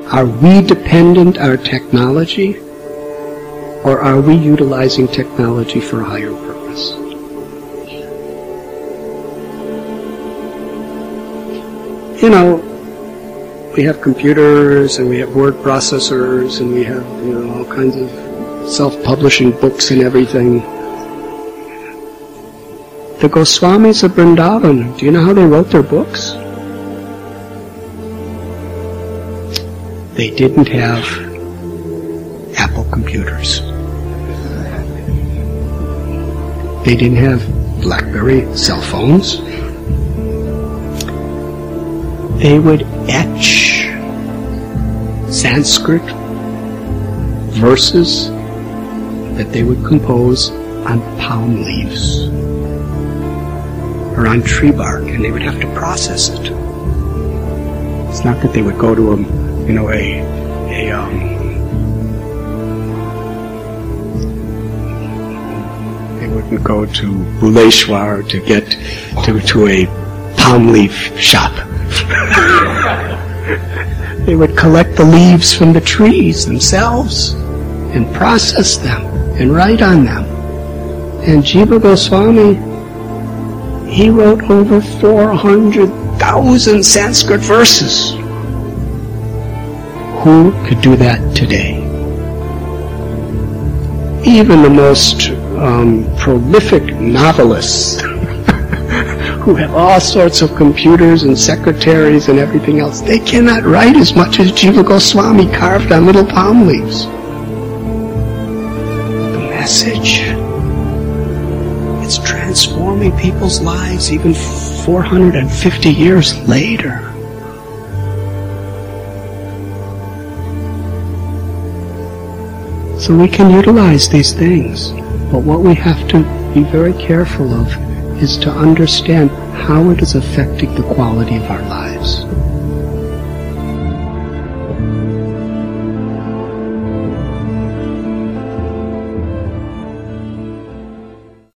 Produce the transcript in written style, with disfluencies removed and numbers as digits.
Are we dependent on technology, or are we utilizing technology for a higher purpose? You know, we have computers and we have word processors and we have, all kinds of self-publishing books and everything. The Goswamis of Vrindavan, do you know how they wrote their books? They didn't have Apple computers. They didn't have BlackBerry cell phones. They would etch Sanskrit verses that they would compose on palm leaves or on tree bark, and they would have to process it. It's not that they would go to they wouldn't go to Bhuleshwar to get to a palm leaf shop. They would collect the leaves from the trees themselves and process them and write on them. And Jiva Goswami, he wrote over 400,000 Sanskrit verses. Who could do that today? Even the most prolific novelists who have all sorts of computers and secretaries and everything else, they cannot write as much as Jiva Goswami carved on little palm leaves. The message, it's transforming people's lives even 450 years later. So we can utilize these things, but what we have to be very careful of is to understand how it is affecting the quality of our lives.